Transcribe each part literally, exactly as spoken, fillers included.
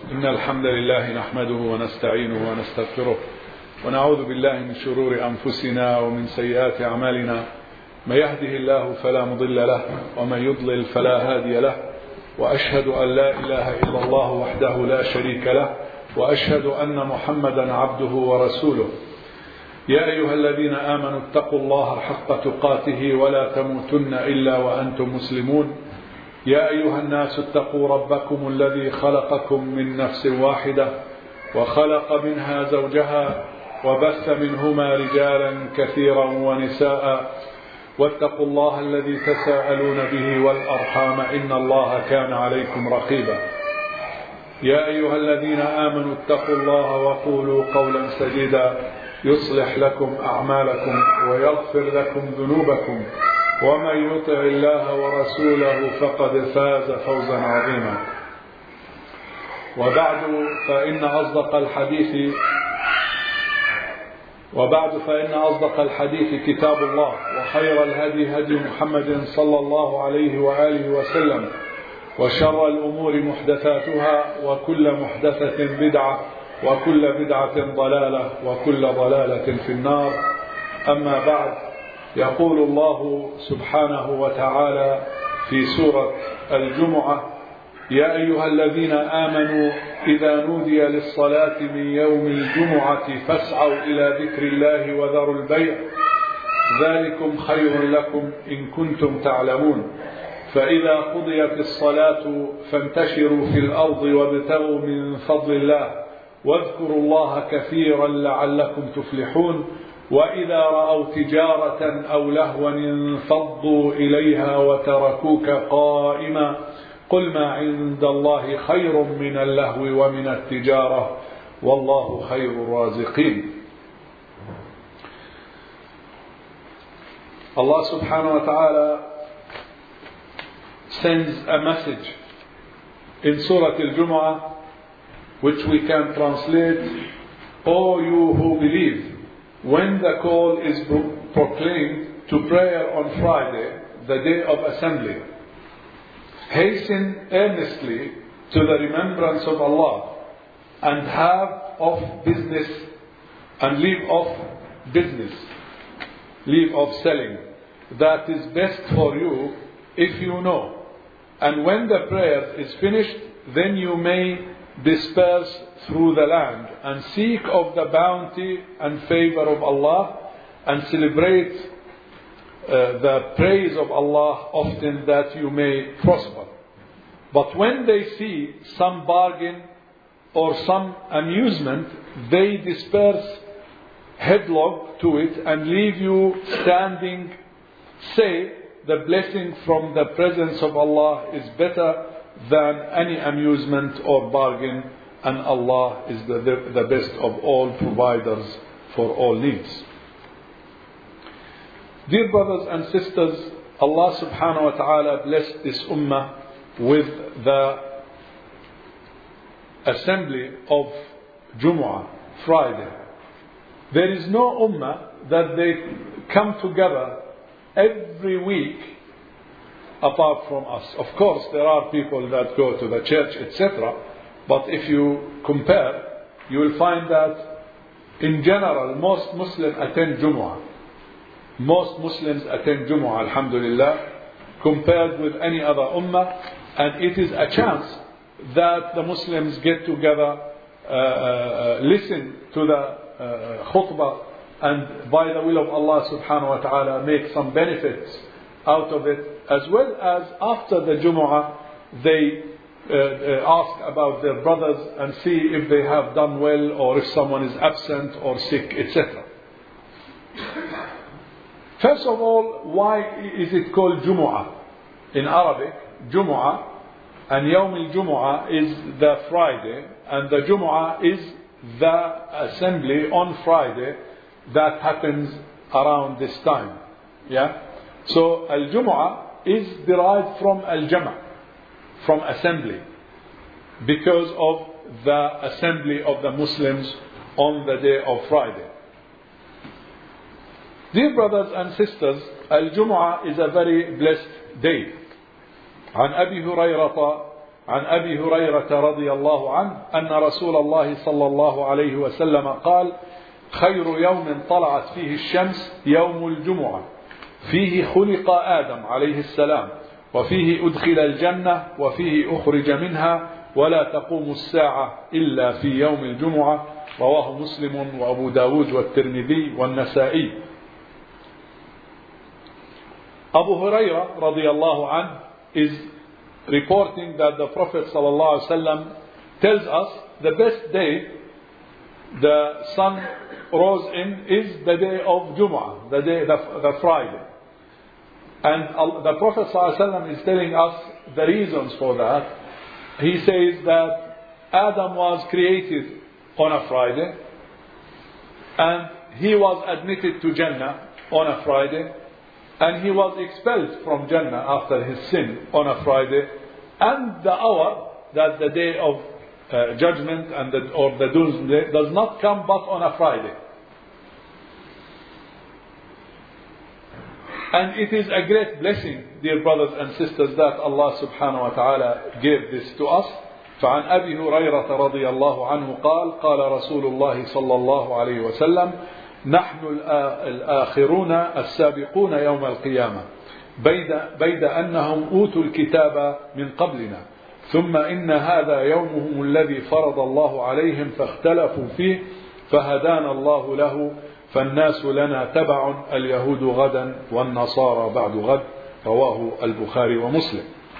إن الحمد لله نحمده ونستعينه ونستغفره ونعوذ بالله من شرور أنفسنا ومن سيئات أعمالنا. من يهده الله فلا مضل له ومن يضلل فلا هادي له، وأشهد أن لا إله إلا الله وحده لا شريك له، وأشهد أن محمدا عبده ورسوله. يا أيها الذين آمنوا اتقوا الله حق تقاته ولا تموتن إلا وأنتم مسلمون. يا أيها الناس اتقوا ربكم الذي خلقكم من نفس واحدة وخلق منها زوجها وبث منهما رجالا كثيرا ونساء، واتقوا الله الذي تساءلون به والأرحام إن الله كان عليكم رقيبا. يا أيها الذين آمنوا اتقوا الله وقولوا قولا سديدا يصلح لكم أعمالكم ويغفر لكم ذنوبكم، ومن يطع الله ورسوله فقد فاز فوزا عظيما. وبعد فإن أصدق الحديث وبعد فإن أصدق الحديث كتاب الله، وخير الهدي هدي محمد صلى الله عليه وآله وسلم، وشر الأمور محدثاتها، وكل محدثة بدعة، وكل بدعة ضلالة، وكل ضلالة في النار. أما بعد، يقول الله سبحانه وتعالى في سورة الجمعة: يا أيها الذين آمنوا إذا نودي للصلاة من يوم الجمعة فاسعوا إلى ذكر الله وذروا البيع ذلكم خير لكم إن كنتم تعلمون. فإذا قضيت الصلاة فانتشروا في الأرض وابتغوا من فضل الله واذكروا الله كثيرا لعلكم تفلحون. وإذا رأوا تجارة أو لهوا انفضوا إليها وتركوك قائما قل ما عند الله خير من اللهو ومن التجارة والله خير الرازقين. Allah subhanahu wa ta'ala sends a message in Surah Al-Jumu'ah, which we can translate: O you who believe, when the call is proclaimed to prayer on Friday, the day of assembly, hasten earnestly to the remembrance of Allah and have off business and leave off business, leave off selling. That is best for you if you know. And when the prayer is finished, then you may disperse through the land and seek of the bounty and favor of Allah and celebrate uh, the praise of Allah often, that you may prosper. But when they see some bargain or some amusement, they disperse headlong to it and leave you standing. Say, the blessing from the presence of Allah is better than any amusement or bargain, and Allah is the, the, the best of all providers for all needs. Dear brothers and sisters, Allah subhanahu wa ta'ala blessed this ummah with the assembly of Jumu'ah, Friday. There is no ummah that they come together every week apart from us. Of course, there are people that go to the church, et cetera. But if you compare, you will find that in general, most Muslims attend Jumu'ah. Most Muslims attend Jumu'ah, alhamdulillah, compared with any other ummah. And it is a chance that the Muslims get together, uh, uh, listen to the uh, khutbah, and by the will of Allah subhanahu wa ta'ala make some benefits out of it, as well as after the Jumu'ah they uh, uh, ask about their brothers and see if they have done well, or if someone is absent or sick, et cetera. First of all, why is it called Jumu'ah? In Arabic, Jumu'ah, and Yawm al-Jumu'ah is the Friday, and the Jumu'ah is the assembly on Friday that happens around this time. Yeah? So Al-Jumu'ah is derived from Al-Jama', from assembly, because of the assembly of the Muslims on the day of Friday. Dear brothers and sisters, Al-Jumu'ah is a very blessed day. عن أبي هريرة عن أبي هريرة رضي الله عنه أن رسول الله صلى الله عليه وسلم قال خير يوم طلعت فيه الشمس يوم الجمعة فيه خلق آدم عليه السلام وفيه أدخل الجنة وفيه أخرج منها ولا تقوم الساعة إلا في يوم الجمعة. رواه مسلم وأبو داود والترمذي والنسائي. Abu Hurairah radiallahu anh is reporting that the Prophet sallallahu alaihi wasallam tells us the best day the sun rose in is the day of Jum'ah, the day, the, the Friday. And the Prophet sallallahu alaihi wasallam is telling us the reasons for that. He says that Adam was created on a Friday, and he was admitted to Jannah on a Friday, and he was expelled from Jannah after his sin on a Friday, and the hour, that the day of uh, judgment and the, or the doomsday, does not come but on a Friday. And it is a great blessing, dear brothers and sisters, that Allah subhanahu wa ta'ala gave this to us. فعن أبي هريرة رضي الله عنه قال قال رسول الله صلى الله عليه وسلم نحن الآخرون السابقون يوم القيامة بيد, بيد أنهم أوتوا الكتاب من قبلنا ثم إن هذا يومهم الذي فرض الله عليهم فاختلفوا فيه فهدانا الله له فالناس لنا تبع اليهود غدا والنصارى بعد غد. رواه البخاري ومسلم.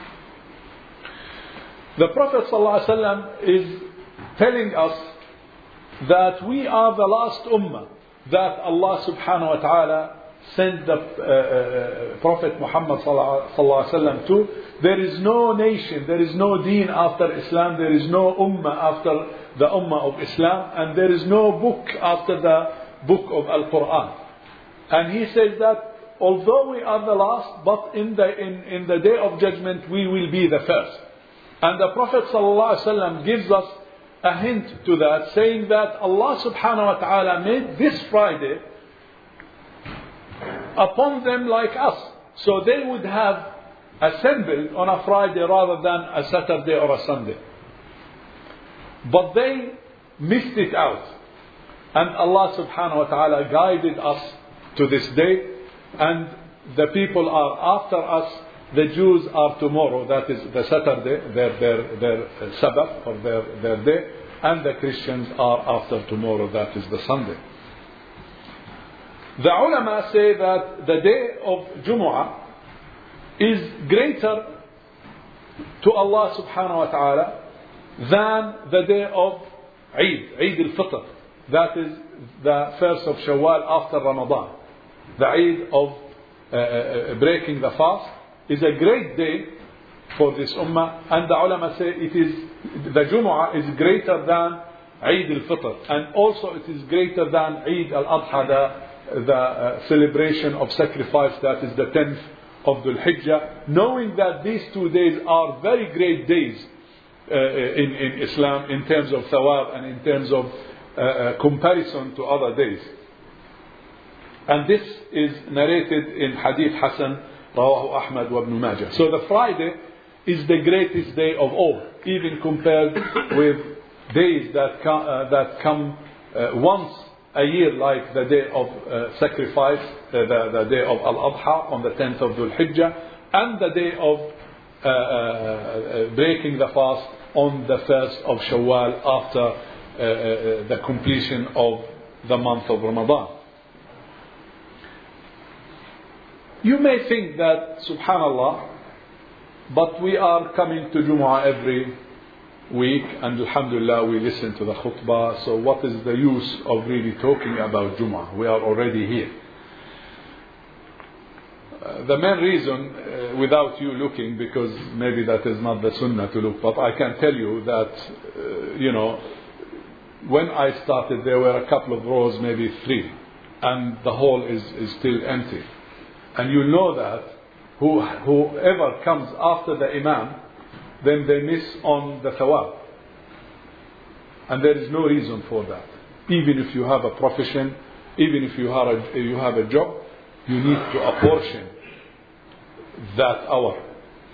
The Prophet ﷺ is telling us that we are the last ummah that Allah subhanahu wa ta'ala sent the uh, uh, Prophet Muhammad ﷺ to. There is no nation, there is no deen after Islam, there is no ummah after the ummah of Islam, and there is no book after the book of Al-Quran. And he says that although we are the last, but in the, in, in the day of judgment we will be the first. And the Prophet ﷺ gives us a hint to that, saying that Allah subhanahu wa ta'ala made this Friday upon them like us. So they would have assembled on a Friday rather than a Saturday or a Sunday. But they missed it out. And Allah subhanahu wa ta'ala guided us to this day. And the people are after us. The Jews are tomorrow, that is the Saturday, their, their, their Sabbath or their, their day. And the Christians are after tomorrow, that is the Sunday. The ulama say that the day of Jumu'ah is greater to Allah subhanahu wa ta'ala than the day of Eid, Eid al-Fitr. That is the first of Shawwal after Ramadan. The Eid of uh, uh, breaking the fast is a great day for this ummah, and the ulama say it is, the Jumu'ah is greater than Eid al-Fitr, and also it is greater than Eid al-Adha, the, the uh, celebration of sacrifice, that is the tenth of Dhul Hijjah, knowing that these two days are very great days uh, in, in Islam in terms of thawab and in terms of uh, uh, comparison to other days. And this is narrated in Hadith Hasan, Rawahu Ahmad wa Ibn Majah. So the Friday is the greatest day of all, even compared with days that come, uh, that come uh, once a year, like the day of uh, sacrifice, uh, the, the day of Al-Adha on the tenth of Dhul Hijjah, and the day of uh, uh, breaking the fast on the first of Shawwal after uh, uh, the completion of the month of Ramadan. You may think that, subhanallah, but we are coming to Jumu'ah every week, and alhamdulillah we listen to the khutbah, so what is the use of really talking about Jumu'ah? We are already here. Uh, the main reason, uh, without you looking, because maybe that is not the sunnah to look, but I can tell you that, uh, you know, when I started there were a couple of rows, maybe three, and the hall is, is still empty. And you know that who, whoever comes after the imam, then they miss on the thawab. And there is no reason for that. Even if you have a profession, even if you have a, you have a job, you need to apportion that hour.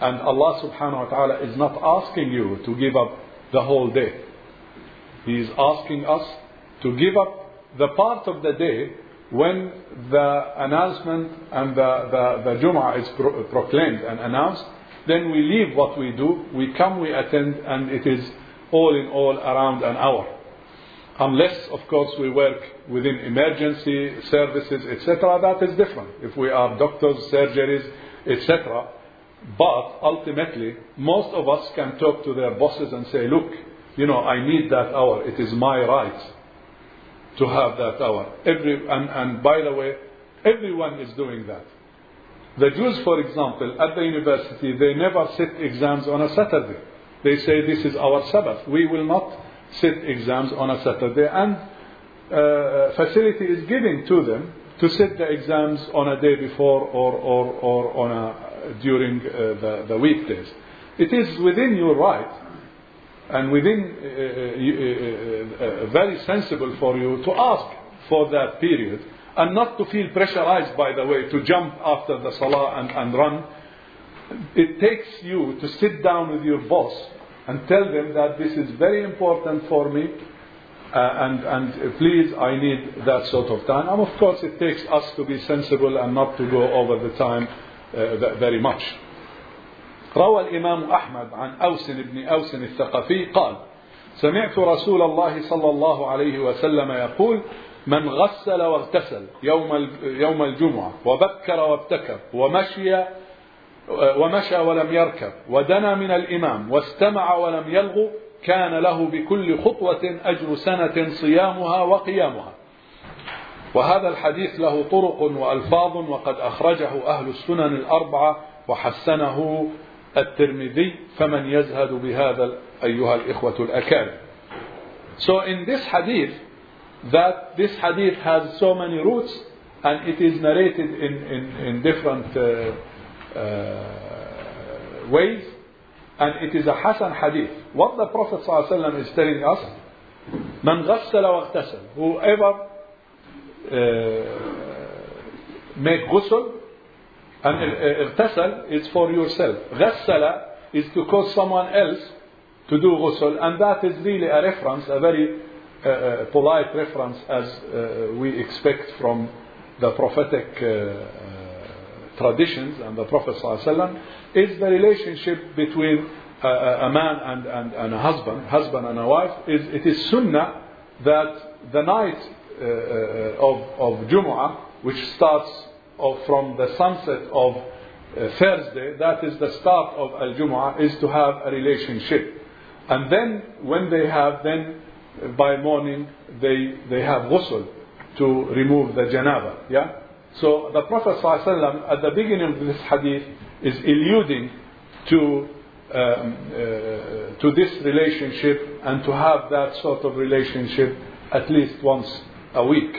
And Allah subhanahu wa ta'ala is not asking you to give up the whole day. He is asking us to give up the part of the day when the announcement and the, the, the Jum'ah is pro- proclaimed and announced. Then we leave what we do, we come, we attend, and it is all in all around an hour. Unless, of course, we work within emergency services, et cetera, that is different. If we are doctors, surgeries, et cetera. But ultimately, most of us can talk to their bosses and say, look, you know, I need that hour. It is my right to have that hour. Every, and, and by the way, everyone is doing that. The Jews, for example, at the university, they never sit exams on a Saturday. They say this is our Sabbath. We will not sit exams on a Saturday. And uh, facility is given to them to sit the exams on a day before or, or, or on a, during uh, the, the weekdays. It is within your right and within uh, uh, uh, uh, very sensible for you to ask for that period and not to feel pressurized, by the way, to jump after the salah and, and run. It takes you to sit down with your boss and tell them that this is very important for me uh, and, and please, I need that sort of time. And of course it takes us to be sensible and not to go over the time uh, very much. روى الإمام أحمد عن أوس بن أوس الثقفي قال سمعت رسول الله صلى الله عليه وسلم يقول من غسل واغتسل يوم يوم الجمعة وبكر وابتكر ومشي ومشى ولم يركب ودنا من الإمام واستمع ولم يلغو كان له بكل خطوة أجر سنة صيامها وقيامها. وهذا الحديث له طرق وألفاظ وقد أخرجه أهل السنن الأربعة وحسنه الترمذي فمن يزهد بهذا أيها الإخوة الأكارم. So in this hadith, that this hadith has so many roots and it is narrated in, in, in different uh, uh, ways, and it is a Hasan hadith. What the Prophet ﷺ is telling us, من غسل واغتسل, whoever uh, make ghusl, and اغتسل is for yourself. غسل is to cause someone else to do ghusl, and that is really a reference, a very uh, polite reference as uh, we expect from the prophetic uh, uh, traditions and the Prophet ﷺ, is the relationship between uh, a man and, and, and a husband, husband and a wife. Is, it is sunnah that the night uh, of, of Jumu'ah, which starts of, from the sunset of uh, Thursday, that is the start of Al-Jumu'ah, is to have a relationship. And then when they have, then by morning they they have ghusl to remove the janaba. Yeah. So the Prophet ﷺ at the beginning of this hadith is alluding to um, uh, to this relationship and to have that sort of relationship at least once a week.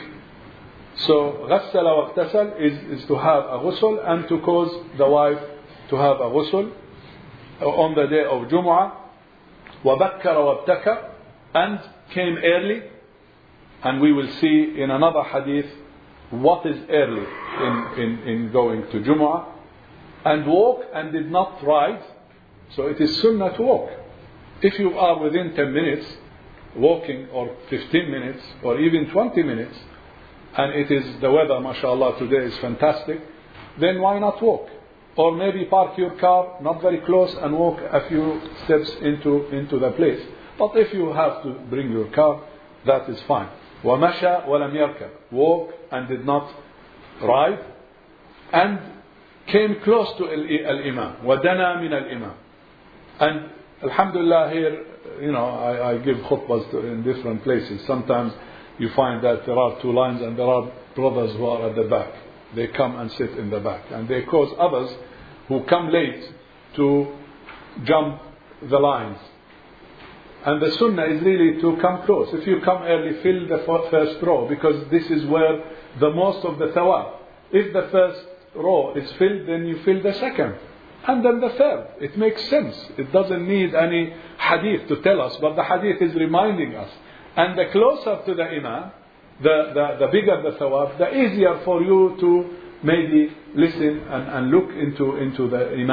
So غسل واغتسل is, is to have a ghusl and to cause the wife to have a ghusl on the day of Jumu'ah. وبكر وابتكر, and came early, and we will see in another hadith what is early in, in, in going to Jumu'ah, and walk and did not ride. So it is sunnah to walk. If you are within ten minutes walking, or fifteen minutes, or even twenty minutes, and it is the weather, mashallah, today is fantastic, then why not walk? Or maybe park your car not very close and walk a few steps into, into the place. But if you have to bring your car, that is fine. وَمَشَى وَلَمْ يَرْكَبْ, walk and did not ride, and came close to al-imam. وَدَنَا مِنَ الْإِمَامِ. And alhamdulillah, here, you know, I, I give khutbahs to, in different places. Sometimes you find that there are two lines and there are brothers who are at the back. They come and sit in the back, and they cause others who come late to jump the lines. And the sunnah is really to come close. If you come early, fill the first row, because this is where the most of the thawab. If the first row is filled, then you fill the second, and then the third. It makes sense. It doesn't need any hadith to tell us, but the hadith is reminding us. And the closer to the imam, The, the, the bigger the thawab, the easier for you to maybe listen and, and look into, into the imam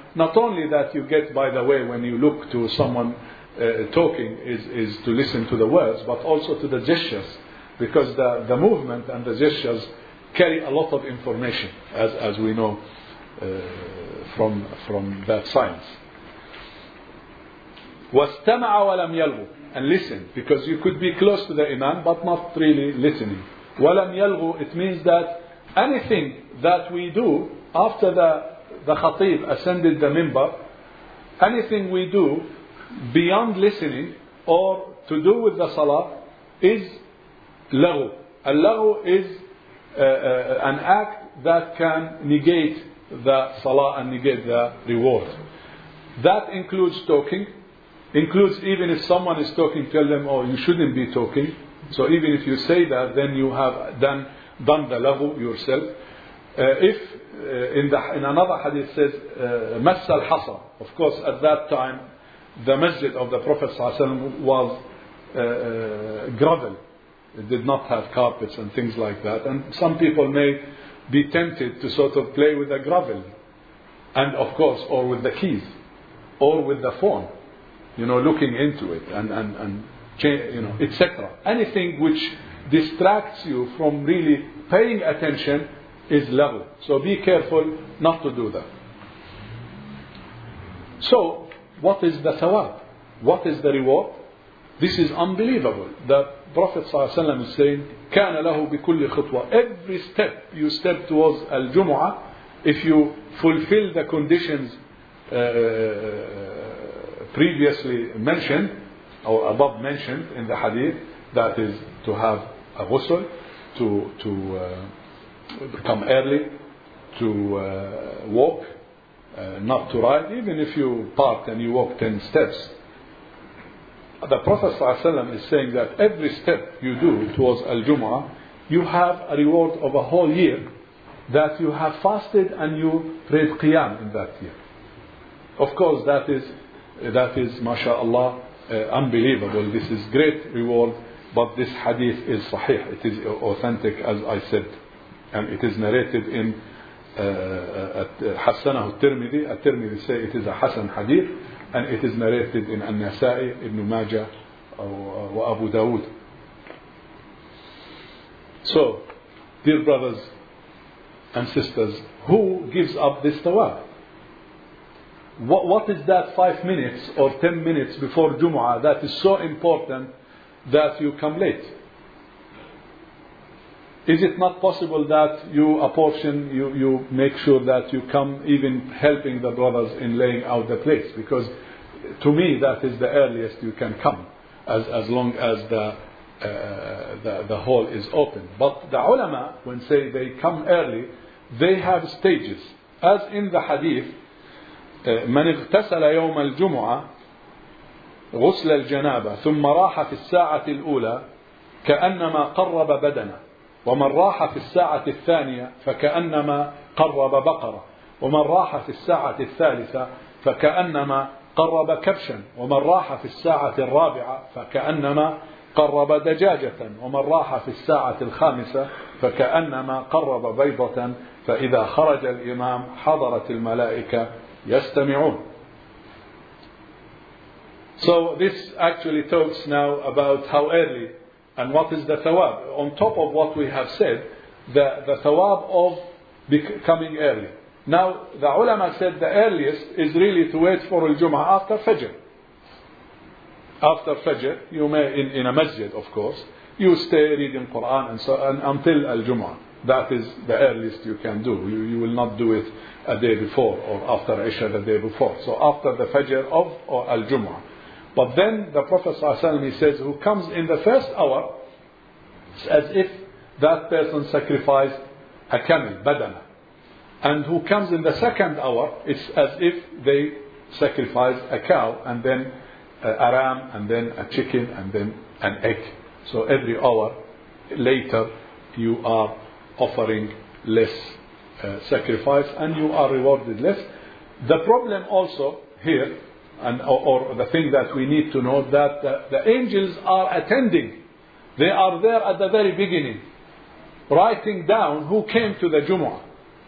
not only that you get, by the way, when you look to someone uh, talking, is, is to listen to the words, but also to the gestures, because the, the movement and the gestures carry a lot of information, as, as we know uh, from, from that science. وَاسْتَمَعَ وَلَمْ يَلْغُ, and listen, because you could be close to the Imam but not really listening. وَلَمْ يَلْغُ, it means that anything that we do after the, the Khatib ascended the minbar, anything we do beyond listening or to do with the Salah is laghu. Al-laghu is uh, uh, an act that can negate the Salah and negate the reward. That includes talking, includes even if someone is talking, tell them, oh, you shouldn't be talking. So even if you say that, then you have done, done the laghu yourself. Uh, if uh, in, the, in another hadith says, Mass al-Hasa, of course at that time the masjid of the Prophet ﷺ was uh, uh, gravel. It did not have carpets and things like that. And some people may be tempted to sort of play with the gravel. And of course, or with the keys, or with the phone. You know, looking into it and, and, and you know, et cetera. Anything which distracts you from really paying attention is laghu. So be careful not to do that. So, what is the thawab? What is the reward? This is unbelievable. The Prophet ﷺ is saying, كَانَ لَهُ بِكُلِّ خُطْوَةٍ. Every step you step towards al-Jumu'ah, if you fulfill the conditions uh, previously mentioned, or above mentioned in the hadith, that is to have a ghusl, to, to uh, come early, to uh, walk, uh, not to ride, even if you park and you walk ten steps. The Prophet ﷺ is saying that every step you do towards Al-Jumu'ah, you have a reward of a whole year that you have fasted and you prayed Qiyam in that year. Of course, that is, that is, mashallah, uh, unbelievable. This is great reward, but this hadith is sahih. It is authentic, as I said. And it is narrated in Hassanahu al-Tirmidhi. Al-Tirmidhi say it is a Hasan hadith. And it is narrated in An-Nasa'i, Ibn Majah, or Abu Dawud. So, dear brothers and sisters, who gives up this tawab? What, what is that five minutes or ten minutes before Jumu'ah that is so important that you come late? Is it not possible that you apportion, you, you make sure that you come even helping the brothers in laying out the place? Because to me that is the earliest you can come, as, as long as the, uh, the, the hall is open. But the ulama, when say they come early, they have stages. As in the hadith, من اغتسل يوم الجمعة غسل الجنابة ثم راح في الساعة الأولى كأنما قرب بدنه ومن راح في الساعة الثانية فكأنما قرب بقرة ومن راح في الساعة الثالثة فكأنما قرب كبشا ومن راح في الساعة الرابعة فكأنما قرب دجاجة ومن راح في الساعة الخامسة فكأنما قرب بيضة فإذا خرج الإمام حضرت الملائكة يستمعون. So this actually talks now about how early and what is the thawab. On top of what we have said, the, the thawab of becoming early. Now, the ulama said the earliest is really to wait for al-Jum'ah after Fajr. After Fajr, you may, in, in a masjid of course, you stay reading Quran and so on until al-Jum'ah. That is the earliest you can do. You, you will not do it a day before or after Isha the day before. So after the Fajr of or al-Jum'ah. But then the Prophet ﷺ, he says, who comes in the first hour, it's as if that person sacrificed a camel, badana. And who comes in the second hour, it's as if they sacrifice a cow, and then a ram, and then a chicken, and then an egg. So every hour later, you are offering less uh, sacrifice, and you are rewarded less. The problem also here, and or, or the thing that we need to know, that the, the angels are attending. They are there at the very beginning, writing down who came to the Jumu'ah.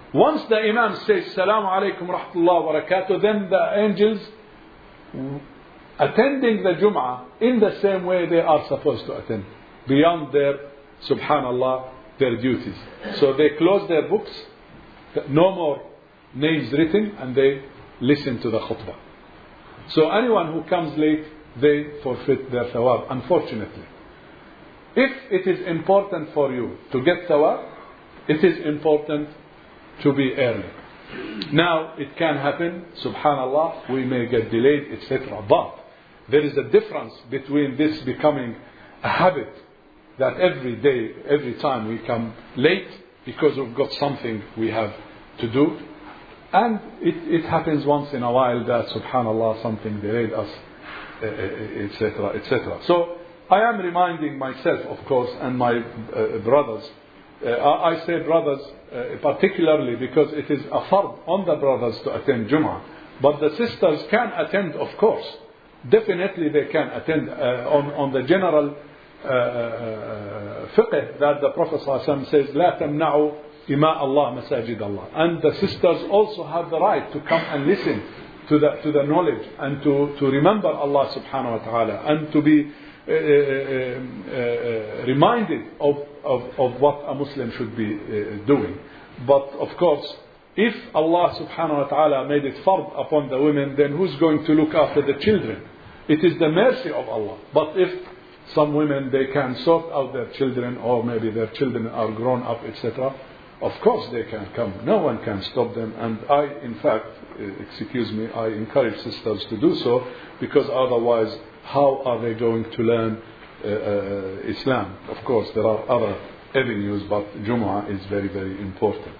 Once the Imam says Salamu alaykum rahmatullah wa barakatuh, then the angels attending the Jum'ah in the same way they are supposed to attend, beyond their, subhanallah, their duties. So they close their books, no more names written, and they listen to the khutbah. So anyone who comes late, they forfeit their thawab, unfortunately. If it is important for you to get thawab, it is important to be early. Now, it can happen, subhanallah, we may get delayed, et cetera. But there is a difference between this becoming a habit, that every day, every time we come late because we've got something we have to do, and it, it happens once in a while that, subhanallah, something delayed us, et cetera, et cetera. So I am reminding myself, of course, and my uh, brothers. Uh, I say brothers uh, particularly because it is a fard on the brothers to attend Jum'ah. But the sisters can attend, of course. Definitely they can attend uh, on, on the general uh, uh, fiqh that the Prophet ﷺ says, لا تمنعوا إماء الله مساجد الله. And the sisters also have the right to come and listen to the, to the knowledge and to, to remember Allah subhanahu wa ta'ala and to be Uh, uh, uh, reminded of, of, of what a Muslim should be uh, doing. But of course, if Allah subhanahu wa ta'ala made it fard upon the women, then who's going to look after the children? It is the mercy of Allah. But if some women, they can sort out their children, or maybe their children are grown up, et cetera, of course they can come. No one can stop them. And I, in fact, uh, excuse me, I encourage sisters to do so, because otherwise, how are they going to learn uh, uh, Islam? Of course, there are other avenues, but Jumu'ah is very, very important.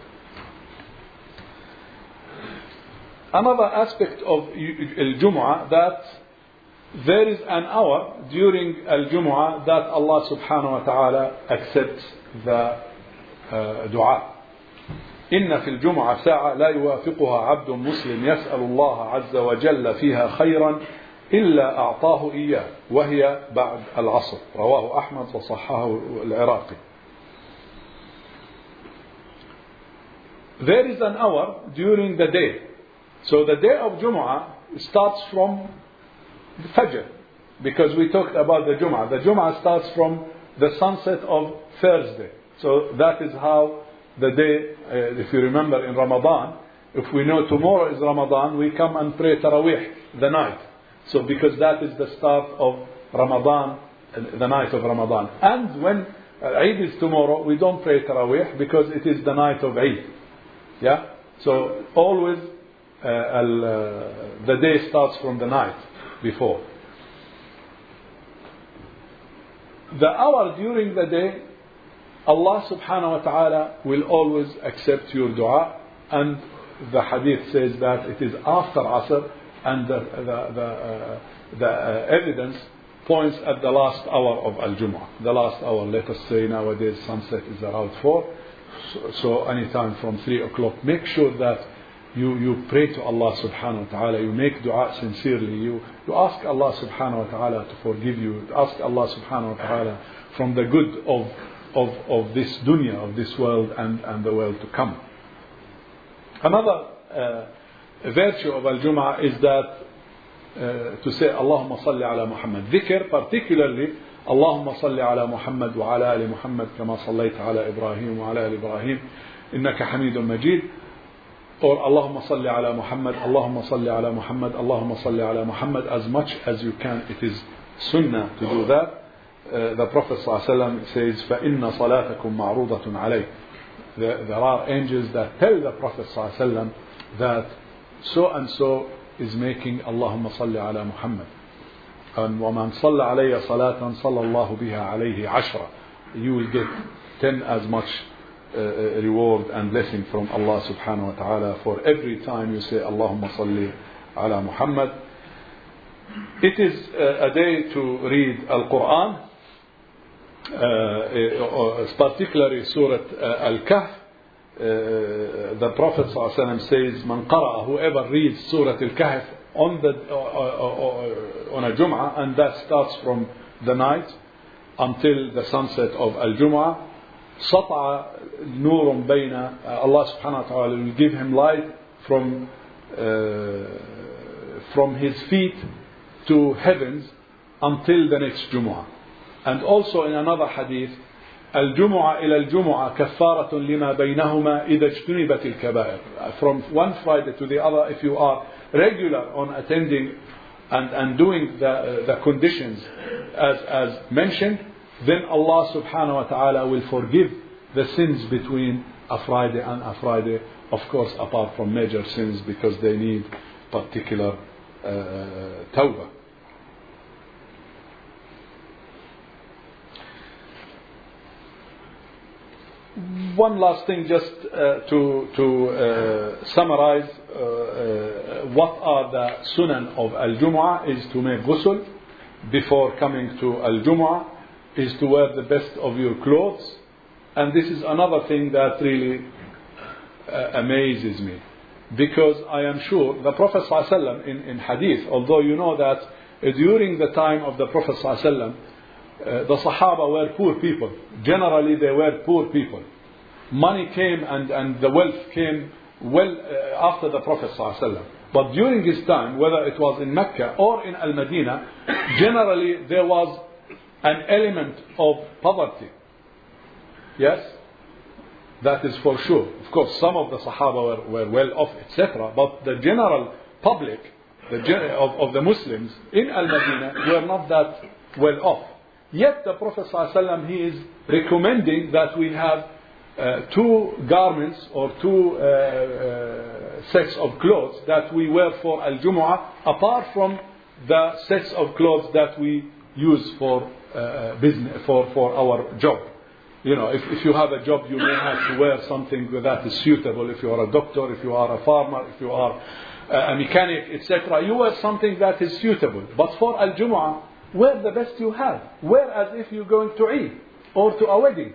Another aspect of Al-Jumu'ah, that there is an hour during Al-Jumu'ah that Allah subhanahu wa ta'ala accepts the uh, dua. إن في الجمعة ساعة لا يوافقها عبد مسلم يسأل الله عز وجل فيها خيرا إلا أعطاه إياه وهي بعد العصر. رواه أحمد وصححه العراقي. There is an hour during the day. So the day of Jumu'ah starts from the Fajr, because we talked about the Jumu'ah. The Jumu'ah starts from the sunset of Thursday. So that is how the day, uh, if you remember in Ramadan, if we know tomorrow is Ramadan, we come and pray Taraweeh, the night. So because that is the start of Ramadan, the night of Ramadan. And when Eid is tomorrow, we don't pray Taraweeh because it is the night of Eid. Yeah? So always uh, al, uh, the day starts from the night before. The hour during the day, Allah subhanahu wa ta'ala will always accept your dua, and the hadith says that it is after Asr, and the, the, the, uh, the uh, evidence points at the last hour of Al-Jumu'ah. The last hour, let us say nowadays sunset is around four, so, so anytime from three o'clock, make sure that you, you pray to Allah subhanahu wa ta'ala, you make dua sincerely, you, you ask Allah subhanahu wa ta'ala to forgive you, you ask Allah subhanahu wa ta'ala from the good of, of, of this dunya, of this world and, and the world to come. Another uh, virtue of Al-Jumu'ah is that uh, to say Allahumma salli ala Muhammad. Dhikr, particularly Allahumma salli ala Muhammad wa ala ali Muhammad kama sallayta ala Ibrahim wa ala ali Ibrahim innaka hamidun majid. Or Allahumma salli ala Muhammad, Allahumma salli ala Muhammad, Allahumma salli ala Muhammad, as much as you can. It is sunnah to do that. Uh, the Prophet ﷺ says, فَإِنَّ صَلَاتَكُمْ مَعْرُوضَةٌ عَلَيْكُمْ. There, there are angels that tell the Prophet ﷺ that so and so is making Allahumma salli ala Muhammad. And وَمَنْ صَلَّ عَلَيَّ صَلَاةً صَلَّى اللَّهُ بِهَا عَلَيْهِ عَشْرًا. You will get ten as much uh, reward and blessing from Allah subhanahu wa ta'ala for every time you say Allahumma salli ala Muhammad. It is uh, a day to read Al-Quran, uh, uh, particularly Surah uh, Al-Kahf. Uh, the Prophet ﷺ says, "Man qara'a," whoever reads Surah Al-Kahf on the uh, uh, uh, on a Jum'ah, and that starts from the night until the sunset of Al-Jum'ah, سطع نور بين Allah subhanahu wa ta'ala will give him light from uh, from his feet to heavens until the next Jumu'ah. And also in another hadith, الجمعة إلى الجمعة كفارة لما بينهما إذا اجتنبت الكبائر. From one Friday to the other, if you are regular on attending and, and doing the, the conditions as, as mentioned, then Allah subhanahu wa ta'ala will forgive the sins between a Friday and a Friday, of course apart from major sins because they need particular uh, tawbah. One last thing, just uh, to, to uh, summarize uh, uh, what are the sunan of Al-Jumu'ah is to make ghusl before coming to Al-Jumu'ah, is to wear the best of your clothes. And this is another thing that really uh, amazes me, because I am sure the Prophet ﷺ in, in hadith, although you know that uh, during the time of the Prophet ﷺ, Uh, the Sahaba were poor people. Generally they were poor people. Money came and, and the wealth came well uh, after the Prophet ﷺ. But during his time, whether it was in Mecca or in Al-Madinah, generally there was an element of poverty. Yes? That is for sure. Of course, some of the Sahaba were, were well off, et cetera. But the general public the, of, of the Muslims in Al-Madinah were not that well off. Yet the Prophet ﷺ, he is recommending that we have uh, two garments or two uh, uh, sets of clothes that we wear for Al-Jumu'ah, apart from the sets of clothes that we use for uh, business, for, for our job. You know, if, if you have a job, you may have to wear something that is suitable. If you are a doctor, if you are a farmer, if you are a mechanic, et cetera, you wear something that is suitable. But for Al-Jumu'ah, wear the best you have. Wear as if you're going to Eid or to a wedding.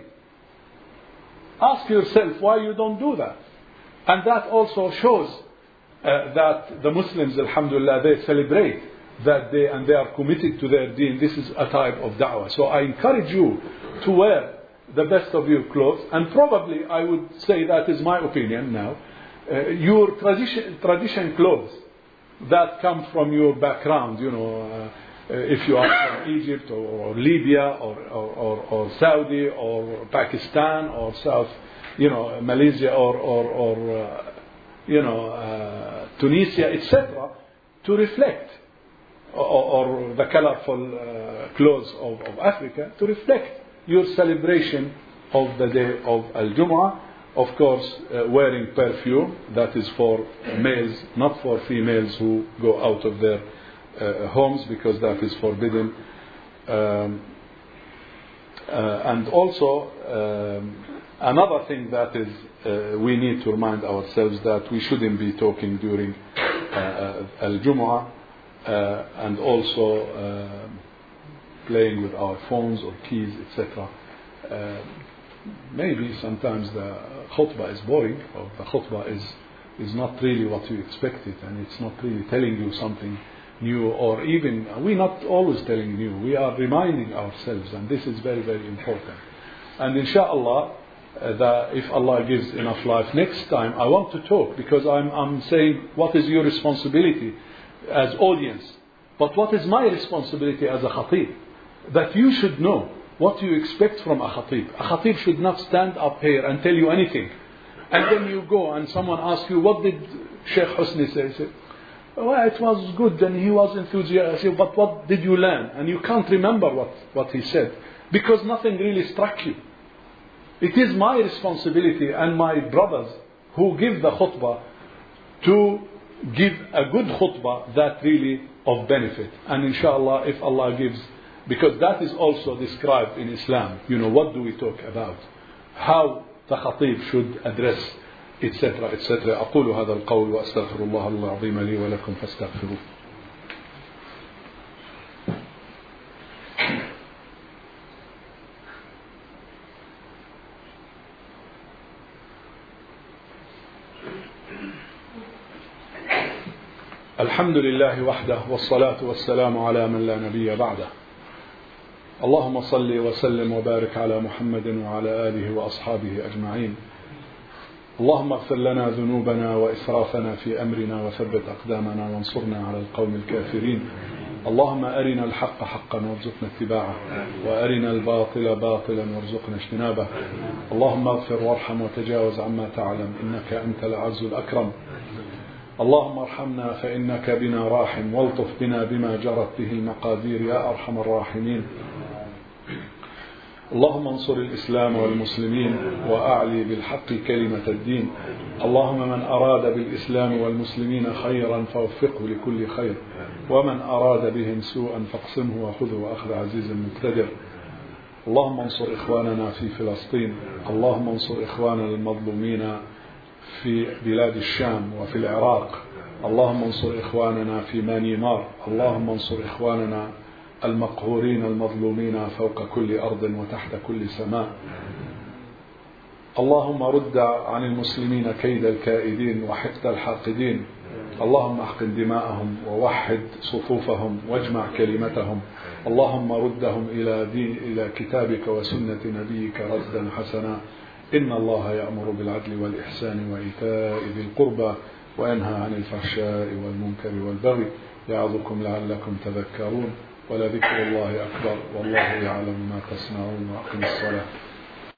Ask yourself why you don't do that. And that also shows uh, that the Muslims, alhamdulillah, they celebrate that day and they are committed to their deen. This is a type of da'wah. So I encourage you to wear the best of your clothes. And probably, I would say, that is my opinion now, uh, your tradition, tradition clothes that come from your background, you know, uh, Uh, if you are from Egypt or, or Libya or, or, or, or Saudi or Pakistan or South, you know, Malaysia or, or, or uh, you know, uh, Tunisia, et cetera, to reflect, or, or the colorful uh, clothes of, of Africa, to reflect your celebration of the day of Al-Jumu'ah. Of course, uh, wearing perfume, that is for males, not for females who go out of their Uh, homes, because that is forbidden. Um, uh, and also um, another thing that is uh, we need to remind ourselves that we shouldn't be talking during uh, Al-Jumu'ah uh, and also uh, playing with our phones or keys, et cetera. Uh, maybe sometimes the khutbah is boring, or the khutbah is is not really what you expected, and it's not really telling you something new, or even we're not always telling new, we are reminding ourselves, and this is very, very important. And inshallah, uh, that if Allah gives enough life, next time I want to talk, because I'm, I'm saying what is your responsibility as audience, but what is my responsibility as a khatib? That you should know what you expect from a khatib. A khatib should not stand up here and tell you anything, and then you go and someone asks you, what did Sheikh Husni say? Say, well, it was good and he was enthusiastic, but what did you learn? And you can't remember what, what he said, because nothing really struck you. It is my responsibility and my brothers who give the khutbah to give a good khutbah that really of benefit. And inshallah, if Allah gives, because that is also described in Islam, you know, what do we talk about? How the khatib should address, et cetera, et cetera. أقول هذا القول وأستغفر الله العظيم لي ولكم فاستغفروه. الحمد لله وحده والصلاة والسلام على من لا نبي بعده. اللهم صل وسلم وبارك على محمد وعلى آله وأصحابه أجمعين. اللهم اغفر لنا ذنوبنا وإسرافنا في أمرنا وثبت أقدامنا وانصرنا على القوم الكافرين. اللهم أرنا الحق حقا وارزقنا اتباعه، وأرنا الباطل باطلا وارزقنا اجتنابه. اللهم اغفر وارحم وتجاوز عما تعلم، إنك أنت الأعز الأكرم. اللهم ارحمنا فإنك بنا راحم، والطف بنا بما جرت به المقادير يا أرحم الراحمين. اللهم انصر الإسلام والمسلمين وأعلي بالحق كلمة الدين. اللهم من أراد بالإسلام والمسلمين خيرا فوفقه لكل خير، ومن أراد بهم سوءا فاقسمه وخذه أخذ عزيز مقتدر. اللهم انصر إخواننا في فلسطين. اللهم انصر إخواننا المظلومين في بلاد الشام وفي العراق. اللهم انصر إخواننا في مانيمار. اللهم انصر إخواننا المقهورين المظلومين فوق كل أرض وتحت كل سماء. اللهم رد عن المسلمين كيد الكائدين وحقد الحاقدين. اللهم احقن دماءهم ووحد صفوفهم واجمع كلمتهم. اللهم ردهم إلى دين إلى كتابك وسنة نبيك ردا حسنا. إن الله يأمر بالعدل والإحسان وإيتاء ذي القربى وينهى عن الفحشاء والمنكر والبغي يعظكم لعلكم تذكرون. ولذكر الله أكبر والله يعلم ما تصنعون. وأقم الصلاة.